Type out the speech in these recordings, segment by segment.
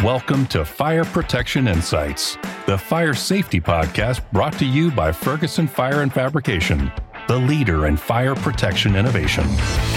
Welcome to Fire Protection Insights, the fire safety podcast brought to you by Ferguson Fire and Fabrication, the leader in fire protection innovation.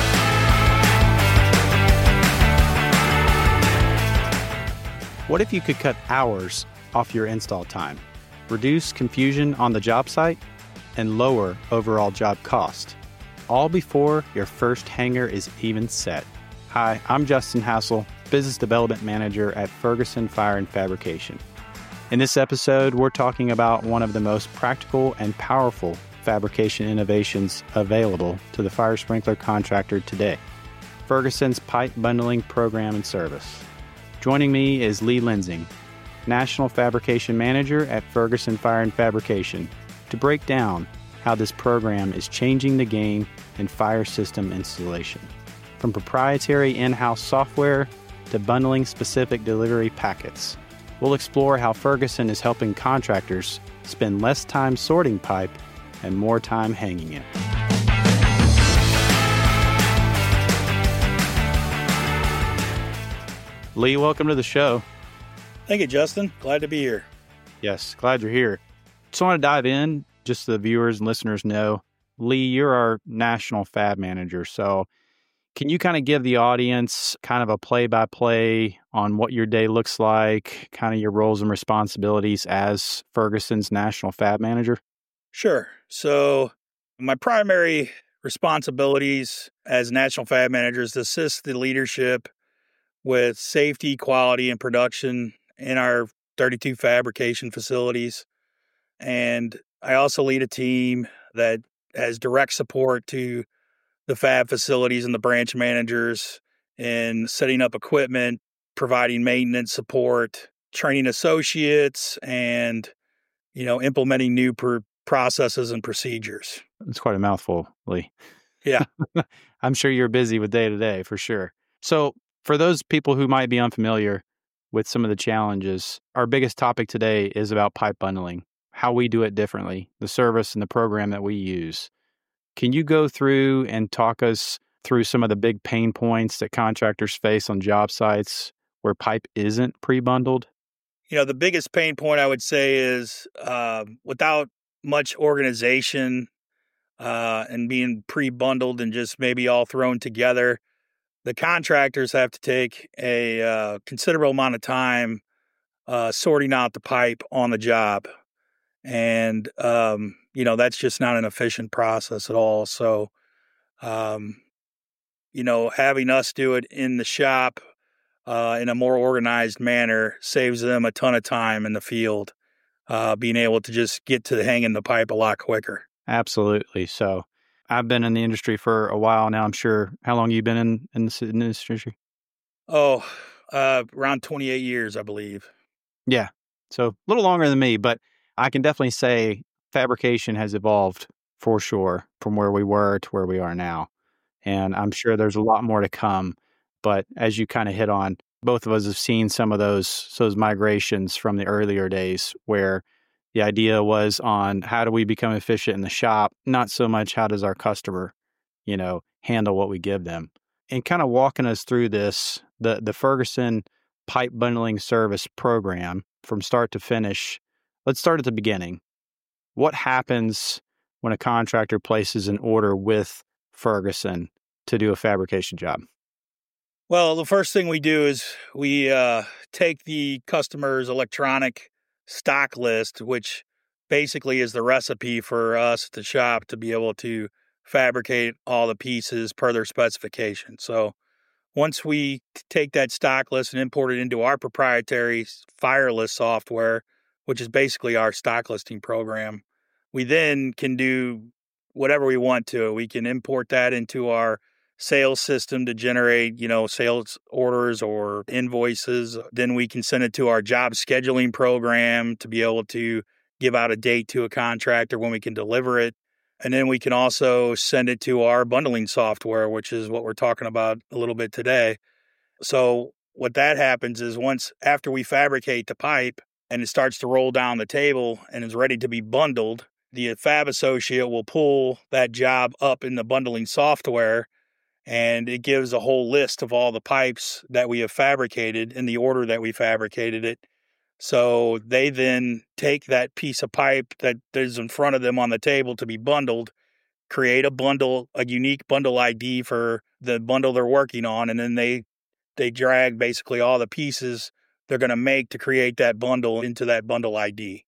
What if you could cut hours off your install time, reduce confusion on the job site, and lower overall job cost, all before your first hanger is even set? Hi, I'm Justin Hassel, Business Development Manager at Ferguson Fire and Fabrication. In this episode, we're talking about one of the most practical and powerful fabrication innovations available to the fire sprinkler contractor today, Ferguson's pipe bundling program and service. Joining me is Lee Lensing, National Fabrication Manager at Ferguson Fire and Fabrication, to break down how this program is changing the game in fire system installation. From proprietary in-house software to bundling specific delivery packets, we'll explore how Ferguson is helping contractors spend less time sorting pipe and more time hanging it. Lee, welcome to the show. Thank you, Justin. Glad to be here. Yes, glad you're here. Just want to dive in, just so the viewers and listeners know, Lee, you're our National Fab Manager. So can you kind of give the audience kind of a play-by-play on what your day looks like, kind of your roles and responsibilities as Ferguson's National Fab Manager? Sure. So my primary responsibilities as National Fab Manager is to assist the leadership with safety, quality, and production in our 32 fabrication facilities. And I also lead a team that has direct support to the fab facilities and the branch managers in setting up equipment, providing maintenance support, training associates, and, implementing new processes and procedures. It's quite a mouthful, Lee. Yeah. I'm sure you're busy with day to day for sure. So for those people who might be unfamiliar with some of the challenges, our biggest topic today is about pipe bundling, how we do it differently, the service and the program that we use. Can you go through and talk us through some of the big pain points that contractors face on job sites where pipe isn't pre-bundled? The biggest pain point I would say is without much organization and being pre-bundled and just maybe all thrown together, the contractors have to take a considerable amount of time sorting out the pipe on the job. And, that's just not an efficient process at all. So, having us do it in the shop in a more organized manner saves them a ton of time in the field, being able to just get to hanging the pipe a lot quicker. Absolutely. So I've been in the industry for a while now. I'm sure. How long have you been in this industry? Around 28 years, I believe. Yeah. So a little longer than me, but I can definitely say fabrication has evolved for sure from where we were to where we are now. And I'm sure there's a lot more to come. But as you kind of hit on, both of us have seen some of those migrations from the earlier days where the idea was on how do we become efficient in the shop, not so much how does our customer, handle what we give them. And kind of walking us through this, the Ferguson pipe bundling service program from start to finish. Let's start at the beginning. What happens when a contractor places an order with Ferguson to do a fabrication job? Well, the first thing we do is we take the customer's electronic stock list, which basically is the recipe for us at the shop to be able to fabricate all the pieces per their specification. So once we take that stock list and import it into our proprietary FireList software, which is basically our stock listing program, we then can do whatever we want to. We can import that into our sales system to generate, sales orders or invoices. Then we can send it to our job scheduling program to be able to give out a date to a contractor when we can deliver it. And then we can also send it to our bundling software, which is what we're talking about a little bit today. So what that happens is after we fabricate the pipe and it starts to roll down the table and is ready to be bundled, the fab associate will pull that job up in the bundling software and it gives a whole list of all the pipes that we have fabricated in the order that we fabricated it. So they then take that piece of pipe that is in front of them on the table to be bundled, create a bundle, a unique bundle ID for the bundle they're working on, and then they drag basically all the pieces they're going to make to create that bundle into that bundle ID.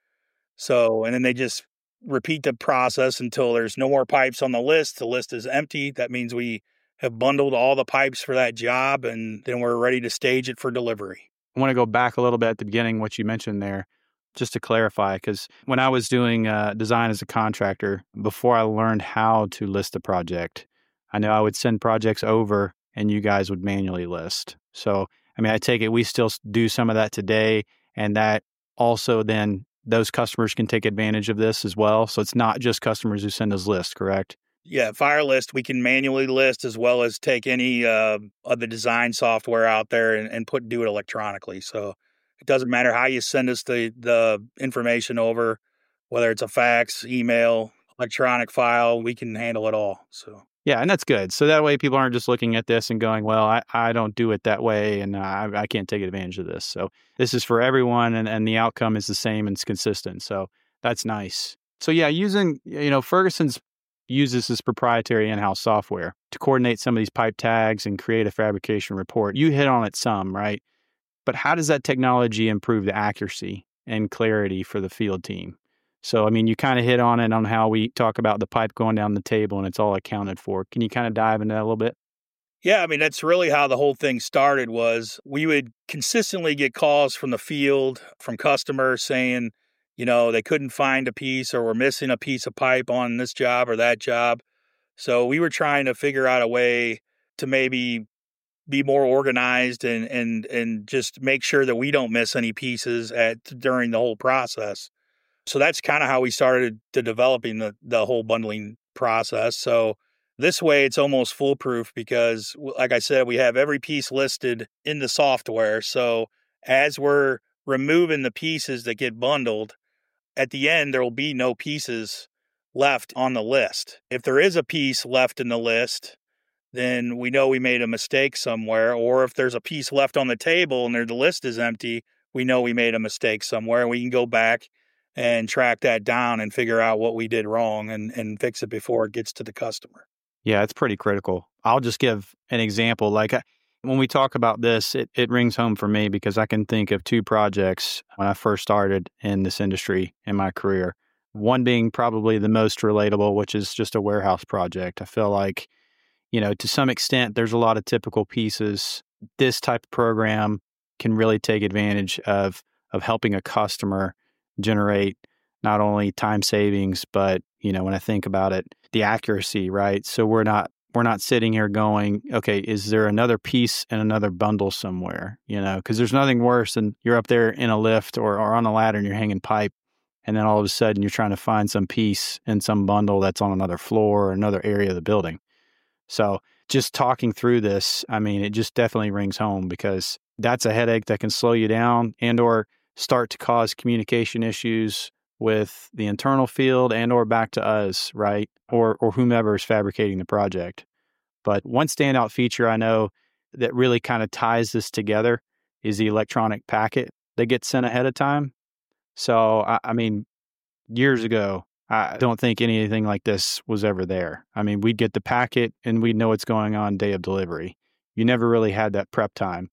So, and then they just repeat the process until there's no more pipes on the list. The list is empty. That means we have bundled all the pipes for that job, and then we're ready to stage it for delivery. I want to go back a little bit at the beginning, what you mentioned there, just to clarify, because when I was doing design as a contractor, before I learned how to list a project, I know I would send projects over and you guys would manually list. So, I mean, I take it we still do some of that today, and that also then those customers can take advantage of this as well. So it's not just customers who send us lists, correct? Yeah, Fire List, we can manually list as well as take any of the design software out there and do it electronically. So it doesn't matter how you send us the information over, whether it's a fax, email, electronic file, we can handle it all. So yeah, and that's good. So that way people aren't just looking at this and going, well, I don't do it that way and I can't take advantage of this. So this is for everyone and the outcome is the same and it's consistent. So that's nice. So yeah, using, Ferguson's uses this proprietary in-house software to coordinate some of these pipe tags and create a fabrication report. You hit on it some, right? But how does that technology improve the accuracy and clarity for the field team? So, I mean, you kind of hit on it on how we talk about the pipe going down the table and it's all accounted for. Can you kind of dive into that a little bit? Yeah, I mean, that's really how the whole thing started was we would consistently get calls from the field, from customers saying, they couldn't find a piece or were missing a piece of pipe on this job or that job. So we were trying to figure out a way to maybe be more organized and just make sure that we don't miss any pieces during the whole process. So that's kind of how we started to developing the whole bundling process. So this way it's almost foolproof because, like I said, we have every piece listed in the software. So as we're removing the pieces that get bundled, at the end, there will be no pieces left on the list. If there is a piece left in the list, then we know we made a mistake somewhere. Or if there's a piece left on the table and the list is empty, we know we made a mistake somewhere. And we can go back and track that down and figure out what we did wrong and fix it before it gets to the customer. Yeah, it's pretty critical. I'll just give an example. Like when we talk about this, it rings home for me because I can think of two projects when I first started in this industry in my career. One being probably the most relatable, which is just a warehouse project. I feel like, to some extent, there's a lot of typical pieces. This type of program can really take advantage of helping a customer generate not only time savings, but, when I think about it, the accuracy, right? So we're not sitting here going, okay, is there another piece in another bundle somewhere? Because there's nothing worse than you're up there in a lift or on a ladder and you're hanging pipe. And then all of a sudden you're trying to find some piece in some bundle that's on another floor or another area of the building. So just talking through this, I mean, it just definitely rings home because that's a headache that can slow you down and or start to cause communication issues with the internal field and or back to us, right? Or whomever is fabricating the project. But one standout feature I know that really kind of ties this together is the electronic packet that gets sent ahead of time. So, I mean, years ago, I don't think anything like this was ever there. I mean, we'd get the packet and we'd know what's going on day of delivery. You never really had that prep time.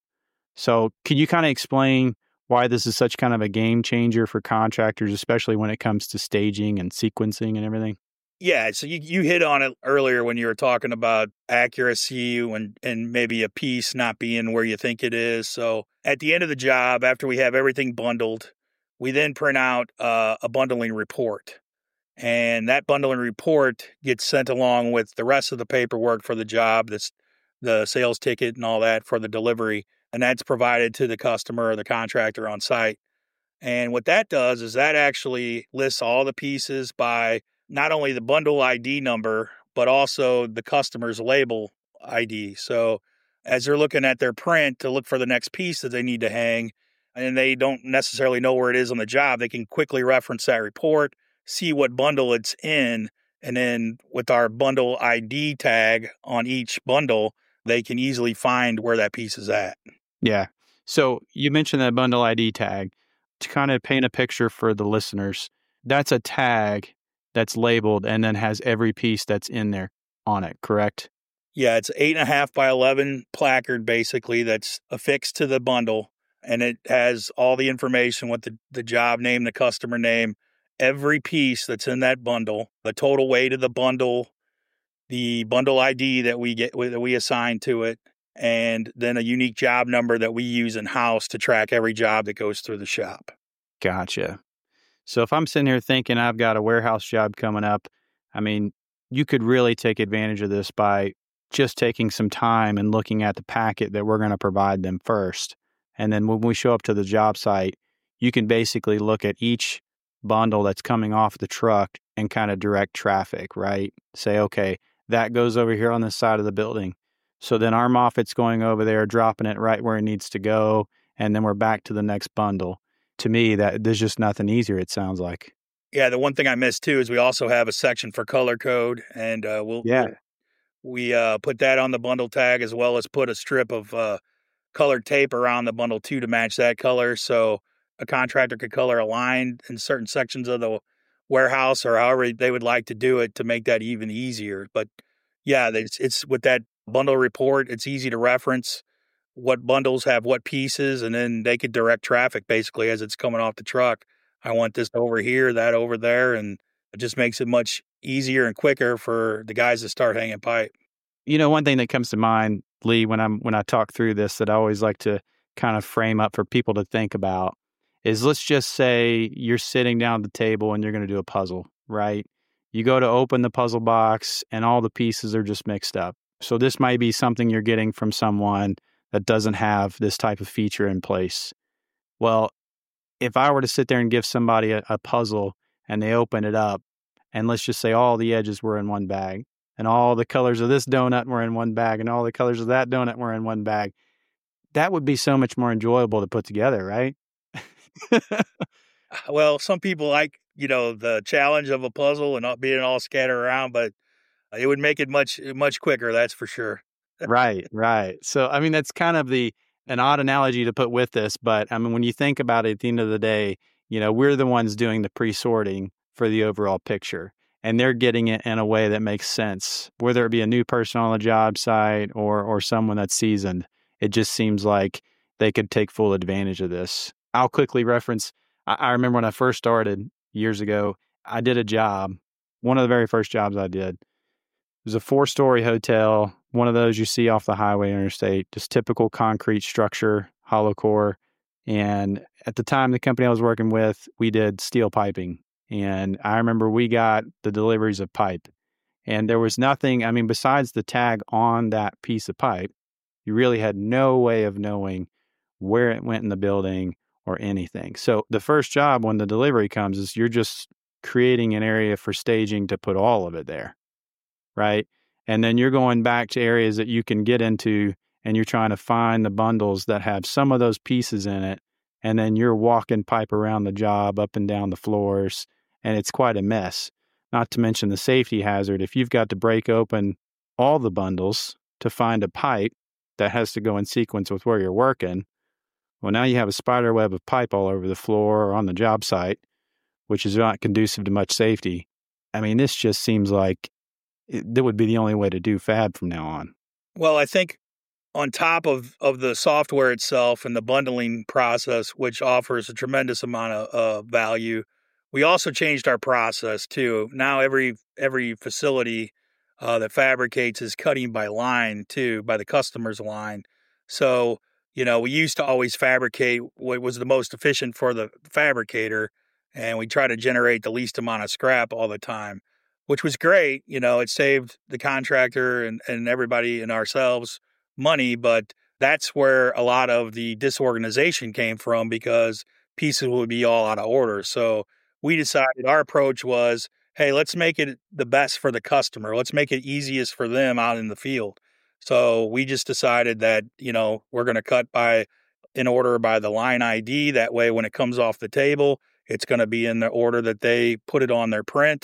So can you kind of explain why this is such kind of a game changer for contractors, especially when it comes to staging and sequencing and everything? Yeah, so you hit on it earlier when you were talking about accuracy and maybe a piece not being where you think it is. So at the end of the job, after we have everything bundled, we then print out a bundling report. And that bundling report gets sent along with the rest of the paperwork for the job, the sales ticket and all that for the delivery. And that's provided to the customer or the contractor on site. And what that does is that actually lists all the pieces by not only the bundle ID number, but also the customer's label ID. So as they're looking at their print to look for the next piece that they need to hang, and they don't necessarily know where it is on the job, they can quickly reference that report, see what bundle it's in, And then with our bundle ID tag on each bundle, they can easily find where that piece is at. Yeah. So you mentioned that bundle ID tag. To kind of paint a picture for the listeners, that's a tag that's labeled and then has every piece that's in there on it, correct? Yeah, it's 8.5 by 11 placard basically that's affixed to the bundle, and it has all the information with the job name, the customer name, every piece that's in that bundle, the total weight of the bundle, the bundle ID that we assign to it, and then a unique job number that we use in house to track every job that goes through the shop. Gotcha. So if I'm sitting here thinking I've got a warehouse job coming up, I mean, you could really take advantage of this by just taking some time and looking at the packet that we're going to provide them first. And then when we show up to the job site, you can basically look at each bundle that's coming off the truck and kind of direct traffic, right? Say, okay, that goes over here on this side of the building. So then our Moffat's going over there, dropping it right where it needs to go, and then we're back to the next bundle. To me, that there's just nothing easier, it sounds like. Yeah, the one thing I missed too is we also have a section for color code, and we put that on the bundle tag, as well as put a strip of colored tape around the bundle too to match that color, so a contractor could color a line in certain sections of the warehouse or however they would like to do it to make that even easier. But yeah, it's with that bundle report, it's easy to reference what bundles have what pieces, and then they could direct traffic basically as it's coming off the truck. I want this over here, that over there, and it just makes it much easier and quicker for the guys to start hanging pipe. You know, one thing that comes to mind, Lee, when I talk through this that I always like to kind of frame up for people to think about is, let's just say you're sitting down at the table and you're going to do a puzzle, right? You go to open the puzzle box and all the pieces are just mixed up. So this might be something you're getting from someone that doesn't have this type of feature in place. Well, if I were to sit there and give somebody a puzzle and they open it up, and let's just say all the edges were in one bag, and all the colors of this donut were in one bag, and all the colors of that donut were in one bag, that would be so much more enjoyable to put together, right? Well, some people like, the challenge of a puzzle and not being all scattered around, but it would make it much quicker, that's for sure. Right. So, I mean, that's kind of an odd analogy to put with this, but I mean, when you think about it, at the end of the day, we're the ones doing the pre-sorting for the overall picture, and they're getting it in a way that makes sense, whether it be a new person on the job site or someone that's seasoned. It just seems like they could take full advantage of this. I'll quickly reference, I remember when I first started years ago, I did a job, one of the very first jobs I did. It was a 4-story hotel, one of those you see off the highway interstate, just typical concrete structure, hollow core. And at the time, the company I was working with, we did steel piping. And I remember we got the deliveries of pipe. And there was nothing, I mean, besides the tag on that piece of pipe, you really had no way of knowing where it went in the building or anything. So the first job when the delivery comes is you're just creating an area for staging to put all of it there. Right. And then you're going back to areas that you can get into and you're trying to find the bundles that have some of those pieces in it. And then you're walking pipe around the job, up and down the floors, and it's quite a mess. Not to mention the safety hazard. If you've got to break open all the bundles to find a pipe that has to go in sequence with where you're working, well, now you have a spider web of pipe all over the floor or on the job site, which is not conducive to much safety. I mean, this just seems like that would be the only way to do fab from now on. Well, I think on top of the software itself and the bundling process, which offers a tremendous amount of value, we also changed our process too. Now every facility that fabricates is cutting by line too, by the customer's line. So, we used to always fabricate what was the most efficient for the fabricator, and we try to generate the least amount of scrap all the time, which was great. It saved the contractor and everybody and ourselves money, but that's where a lot of the disorganization came from, because pieces would be all out of order. So we decided our approach was, hey, let's make it the best for the customer. Let's make it easiest for them out in the field. So we just decided that, we're going to cut in order by the line ID. That way, when it comes off the table, it's going to be in the order that they put it on their print.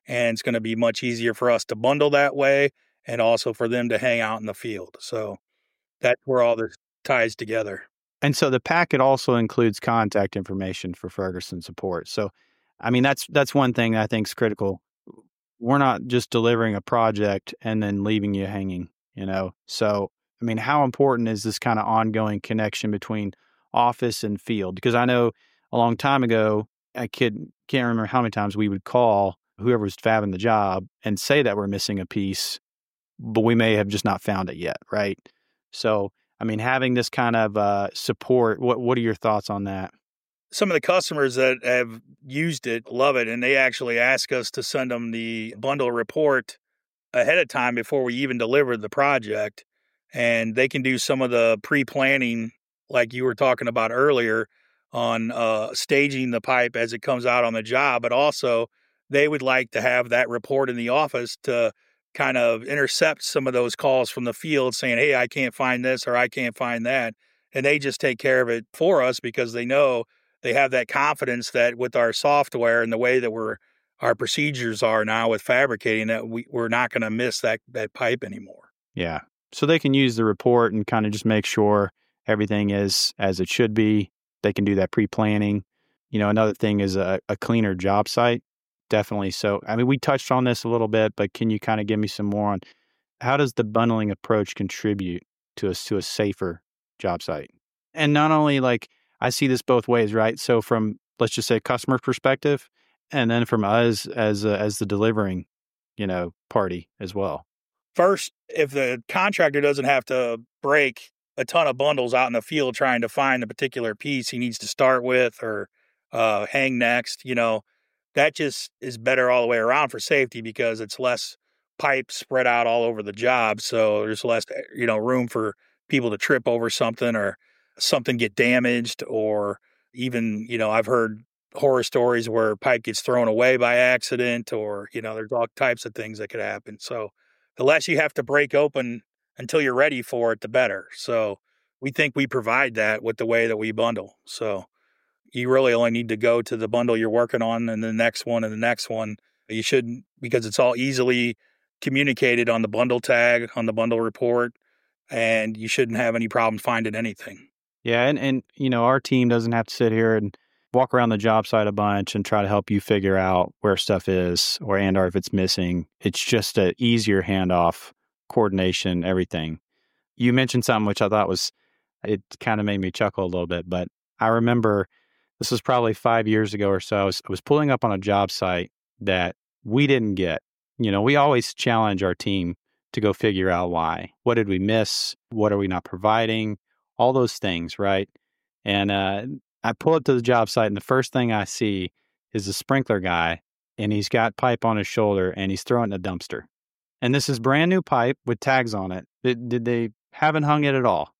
and it's going to be much easier for us to bundle that way and also for them to hang out in the field. So that's where all this ties together. And so the packet also includes contact information for Ferguson support. So, I mean, that's one thing I think is critical. We're not just delivering a project and then leaving you hanging, you know? So, I mean, how important is this kind of ongoing connection between office and field? Because I know a long time ago, can't remember how many times we would call whoever was fabbing the job and say that we're missing a piece, but we may have just not found it yet, right? So, I mean, having this kind of support, what are your thoughts on that? Some of the customers that have used it love it, and they actually ask us to send them the bundle report ahead of time before we even deliver the project. And they can do some of the pre-planning, like you were talking about earlier, on staging the pipe as it comes out on the job. But also, they would like to have that report in the office to kind of intercept some of those calls from the field saying, hey, I can't find this or I can't find that. And they just take care of it for us because they know they have that confidence that with our software and the way that our procedures are now with fabricating, that we're not going to miss that pipe anymore. Yeah. So they can use the report and kind of just make sure everything is as it should be. They can do that pre-planning. You know, another thing is a cleaner job site. Definitely. So, I mean, we touched on this a little bit, but can you kind of give me some more on how does the bundling approach contribute to a safer job site? And not only like, I see this both ways, right? So from, let's just say, customer perspective, and then from us as the delivering, you know, party as well. First, if the contractor doesn't have to break a ton of bundles out in the field trying to find the particular piece he needs to start with or hang next, you know, that just is better all the way around for safety because it's less pipe spread out all over the job. So there's less, you know, room for people to trip over something or something get damaged, or even, you know, I've heard horror stories where pipe gets thrown away by accident, or, you know, there's all types of things that could happen. So the less you have to break open until you're ready for it, the better. So we think we provide that with the way that we bundle. So you really only need to go to the bundle you're working on and the next one and the next one. You shouldn't, because it's all easily communicated on the bundle tag, on the bundle report, and you shouldn't have any problem finding anything. Yeah, and you know, our team doesn't have to sit here and walk around the job site a bunch and try to help you figure out where stuff is or if it's missing. It's just an easier handoff, coordination, everything. You mentioned something which I thought it kind of made me chuckle a little bit, but I remember this was probably 5 years ago or so. I was pulling up on a job site that we didn't get. You know, we always challenge our team to go figure out why. What did we miss? What are we not providing? All those things, right? And I pull up to the job site, and the first thing I see is a sprinkler guy, and he's got pipe on his shoulder, and he's throwing it in a dumpster. And this is brand new pipe with tags on it. They haven't hung it at all.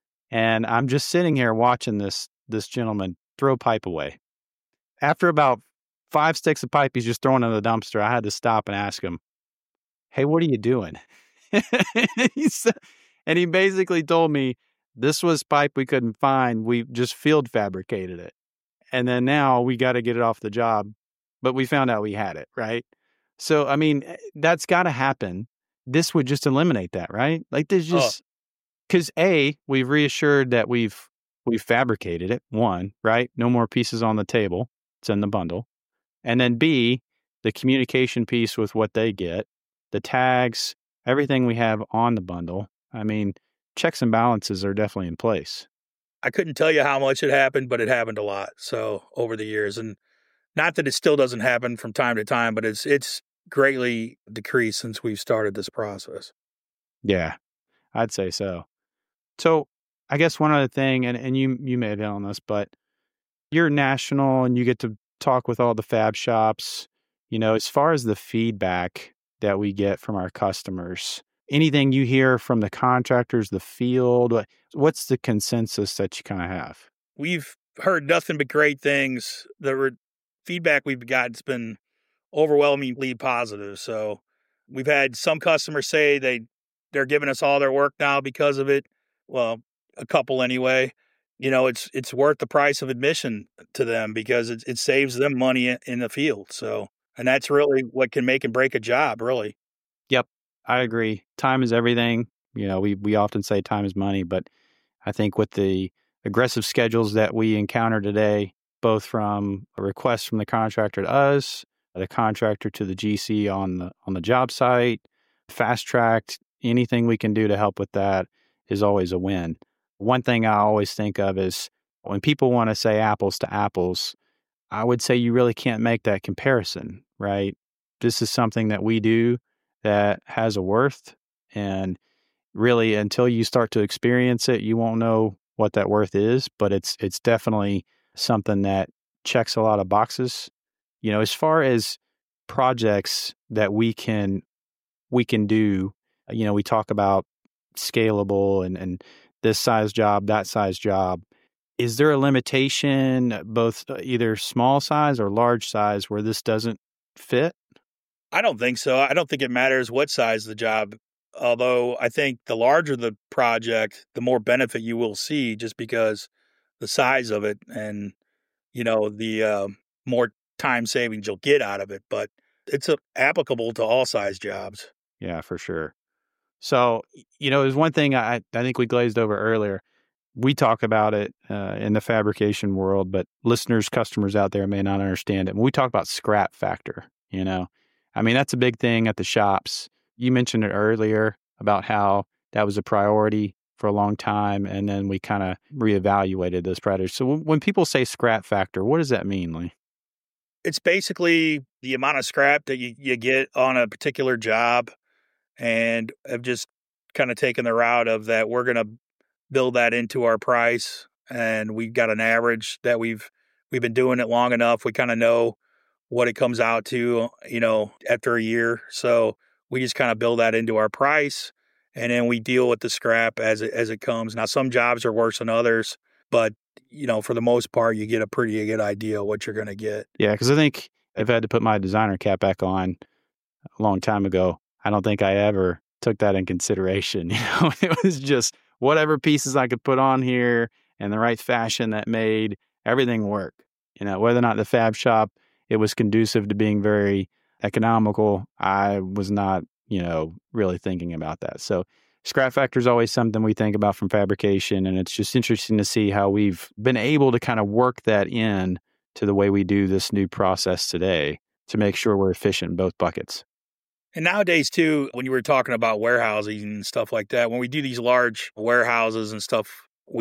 And I'm just sitting here watching this gentleman throw pipe away. After about 5 sticks of pipe he's just throwing in the dumpster, I had to stop and ask him, hey, what are you doing? And he basically told me, this was pipe we couldn't find. We just field fabricated it. And then now we got to get it off the job. But we found out we had it, right? So, I mean, that's got to happen. This would just eliminate that, right? Like there's just, because we've reassured that we've fabricated it, one, right? No more pieces on the table. It's in the bundle. And then B, the communication piece with what they get, the tags, everything we have on the bundle. I mean, checks and balances are definitely in place. I couldn't tell you how much it happened, but it happened a lot. So over the years, and not that it still doesn't happen from time to time, but it's greatly decreased since we've started this process. Yeah, I'd say so. So I guess one other thing, and you may have hit on this, but you're national and you get to talk with all the fab shops. You know, as far as the feedback that we get from our customers, anything you hear from the contractors, the field, what's the consensus that you kind of have? We've heard nothing but great things. The feedback we've gotten has been overwhelmingly positive. So we've had some customers say they're giving us all their work now because of it. Well, a couple anyway. You know, it's worth the price of admission to them because it saves them money in the field. So And that's really what can make and break a job, really. Yep, I agree. Time is everything. We often say time is money, but I think with the aggressive schedules that we encounter today, both from a request from the contractor to us, the contractor to the GC on the job site, fast tracked, anything we can do to help with that is always a win. One thing I always think of is when people want to say apples to apples, I would say you really can't make that comparison, right? This is something that we do that has a worth, and really until you start to experience it, you won't know what that worth is, but it's definitely something that checks a lot of boxes. As far as projects that we can do, we talk about scalable and this size job, that size job. Is there a limitation, both either small size or large size, where this doesn't fit? I don't think so. I don't think it matters what size the job, although I think the larger the project, the more benefit you will see just because the size of it and, the more time savings you'll get out of it. But it's applicable to all size jobs. Yeah, for sure. So, there's one thing I think we glazed over earlier. We talk about it in the fabrication world, but listeners, customers out there may not understand it. When we talk about scrap factor, that's a big thing at the shops. You mentioned it earlier about how that was a priority for a long time, and then we kind of reevaluated those priorities. So when people say scrap factor, what does that mean, Lee? It's basically the amount of scrap that you get on a particular job, and I've just kind of taken the route of that we're going to build that into our price, and we've got an average that we've been doing it long enough. We kind of know what it comes out to, after a year. So we just kind of build that into our price, and then we deal with the scrap as it comes. Now, some jobs are worse than others, but for the most part, you get a pretty good idea of what you're going to get. Yeah, because I think I've had to put my designer cap back on a long time ago. I don't think I ever took that in consideration. It was just whatever pieces I could put on here in the right fashion that made everything work. Whether or not the fab shop, it was conducive to being very economical, I was not, really thinking about that. So scrap factor is always something we think about from fabrication, and it's just interesting to see how we've been able to kind of work that in to the way we do this new process today to make sure we're efficient in both buckets. And nowadays, too, when you were talking about warehousing and stuff like that, when we do these large warehouses and stuff,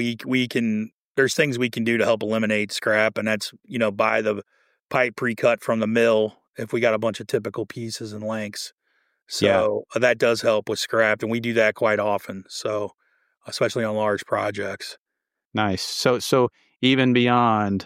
there's things we can do to help eliminate scrap, and that's, buy the pipe pre-cut from the mill if we got a bunch of typical pieces and lengths. So that does help with scrap, and we do that quite often. So especially on large projects. Nice. So even beyond,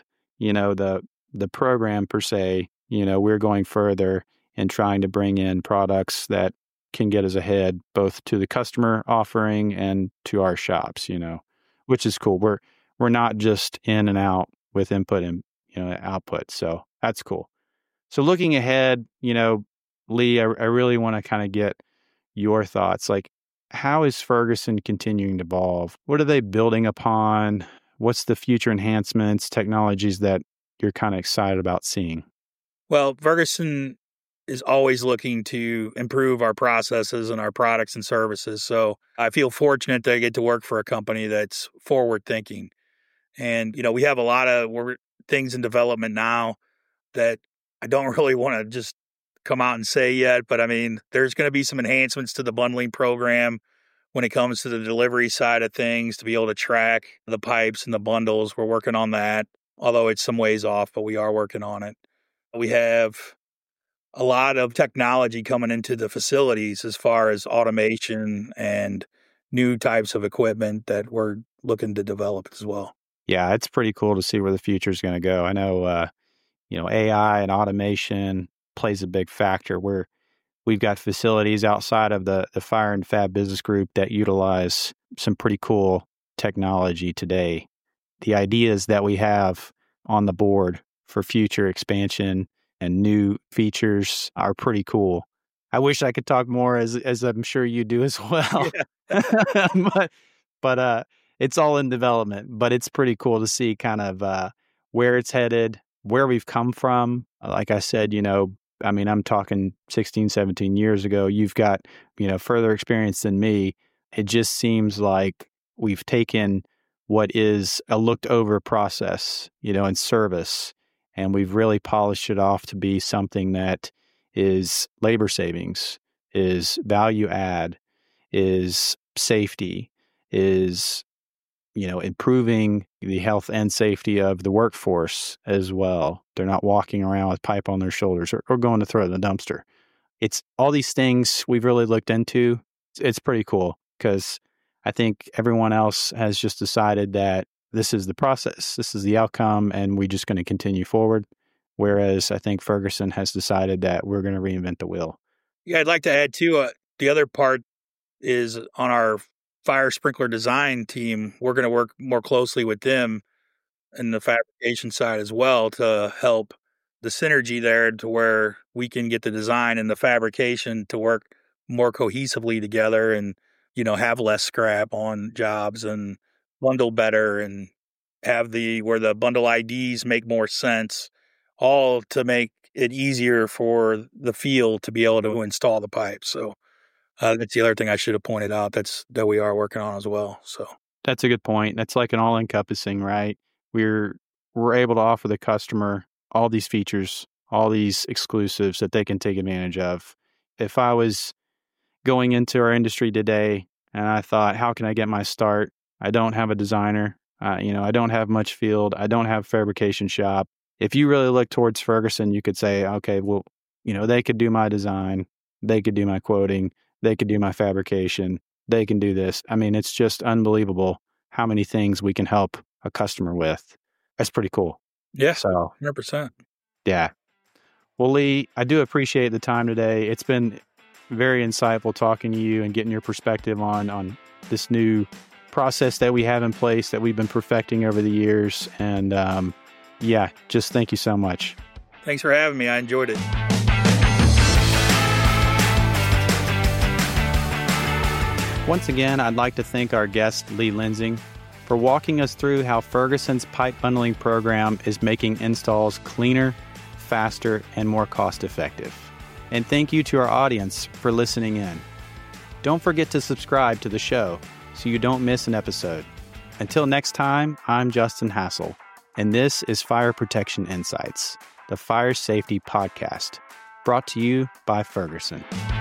the program per se, we're going further and trying to bring in products that can get us ahead both to the customer offering and to our shops, which is cool. We're not just in and out with input and output. So that's cool. So looking ahead, Lee, I really want to kind of get your thoughts. Like, how is Ferguson continuing to evolve? What are they building upon? What's the future enhancements, technologies that you're kind of excited about seeing? Well, Ferguson is always looking to improve our processes and our products and services. So I feel fortunate that I get to work for a company that's forward thinking. And, we have a lot of things in development now that I don't really want to just come out and say yet, but there's going to be some enhancements to the bundling program when it comes to the delivery side of things to be able to track the pipes and the bundles. We're working on that, although it's some ways off, but we are working on it. We have a lot of technology coming into the facilities as far as automation and new types of equipment that we're looking to develop as well. Yeah, it's pretty cool to see where the future is going to go. I know, AI and automation plays a big factor. We've got facilities outside of the Fire and Fab Business Group that utilize some pretty cool technology today. The ideas that we have on the board for future expansion and new features are pretty cool. I wish I could talk more, as I'm sure you do as well. Yeah. but it's all in development. But it's pretty cool to see kind of where it's headed, where we've come from. Like I said, I mean, I'm talking 16, 17 years ago. You've got, further experience than me. It just seems like we've taken what is a looked over process, in service, and we've really polished it off to be something that is labor savings, is value add, is safety, is, improving the health and safety of the workforce as well. They're not walking around with pipe on their shoulders or going to throw it in the dumpster. It's all these things we've really looked into. It's pretty cool because I think everyone else has just decided that this is the process, this is the outcome, and we're just going to continue forward. Whereas I think Ferguson has decided that we're going to reinvent the wheel. Yeah, I'd like to add too, the other part is on our fire sprinkler design team, we're going to work more closely with them in the fabrication side as well to help the synergy there to where we can get the design and the fabrication to work more cohesively together and, have less scrap on jobs and bundle better and have where the bundle IDs make more sense, all to make it easier for the field to be able to install the pipe. So that's the other thing I should have pointed out that we are working on as well. So that's a good point. That's like an all-encompassing, right? We're able to offer the customer all these features, all these exclusives that they can take advantage of. If I was going into our industry today and I thought, how can I get my start? I don't have a designer. I don't have much field. I don't have a fabrication shop. If you really look towards Ferguson, you could say, okay, well, they could do my design. They could do my quoting. They could do my fabrication. They can do this. I mean, it's just unbelievable how many things we can help a customer with. That's pretty cool. Yeah, so 100%. Yeah. Well, Lee, I do appreciate the time today. It's been very insightful talking to you and getting your perspective on this new process that we have in place that we've been perfecting over the years. And just thank you so much. Thanks for having me. I enjoyed it. Once again, I'd like to thank our guest, Lee Lensing, for walking us through how Ferguson's pipe bundling program is making installs cleaner, faster, and more cost-effective. And thank you to our audience for listening in. Don't forget to subscribe to the show so you don't miss an episode. Until next time, I'm Justin Hassel, and this is Fire Protection Insights, the Fire Safety Podcast, brought to you by Ferguson.